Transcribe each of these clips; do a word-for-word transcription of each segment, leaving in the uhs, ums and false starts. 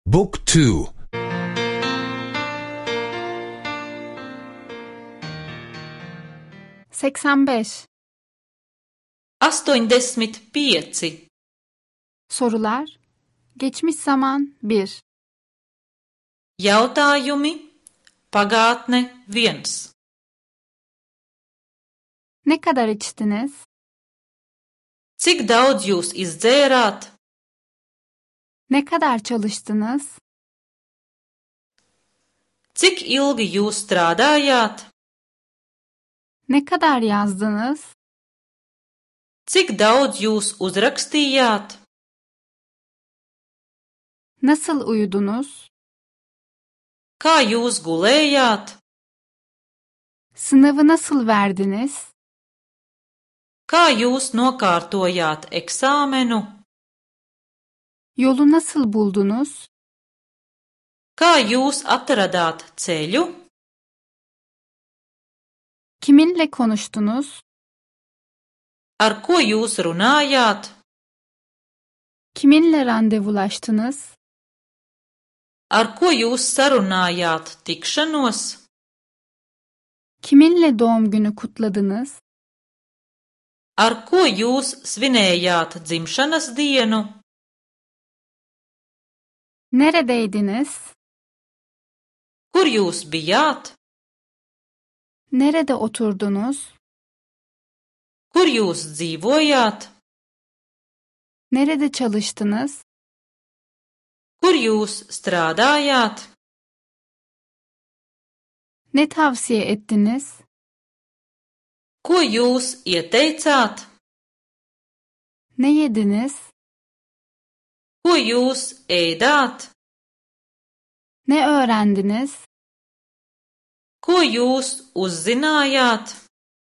Book two. seksen beş. astoņdesmit pieci. Sorular. Geçmiş zaman bir. Jautājumi, pagātne viens. Ne kadar içtiniz? Cik daudz jūs izdzērāt? Ne kadar çalıştınız? Cik ilgi jūs strādājāt? Ne kadar yazdınız? Cik daudz jūs uzrakstījāt? Nasıl uyudunuz? Kā jūs gulējāt? Sınavı nasıl verdiniz? Kā jūs nokārtojāt eksāmenu? Yolu nasıl buldunuz? Kā jūs atradāt ceļu? Kiminle konuştunuz? Ar ko jūs runājāt? Kiminle randevulaştınız? Ar ko jūs sarunājāt tikšanos? Kiminle doğum günü kutladınız? Ar ko jūs svinējāt dzimšanas dienu? Neredeydiniz? Kur jūs bijāt? Nerede oturdunuz? Kur jūs dzīvojāt? Nerede çalıştınız? Kur jūs strādājāt? Ne tavsiye ettiniz? Ko jūs ieteicāt? Ne yediniz? Ko jūs ēdāt? Ne öğrendiniz? Ko jūs uzzinājāt?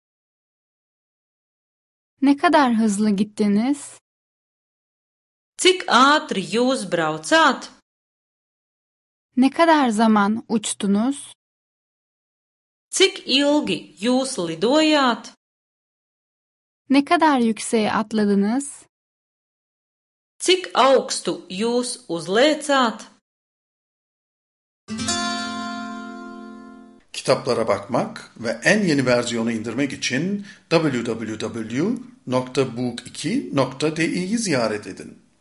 Ne kadar hızlı gittiniz? Cik ātri jūs braucāt? Ne kadar zaman uçtunuz? Cik ilgi jūs lidojāt? Ne kadar yükseğe atladınız? Cik augstu jūs uzlēcāt? Kitaplara bakmak ve en yeni versiyonu indirmek için double-u double-u double-u nokta book iki nokta di'yi ziyaret edin.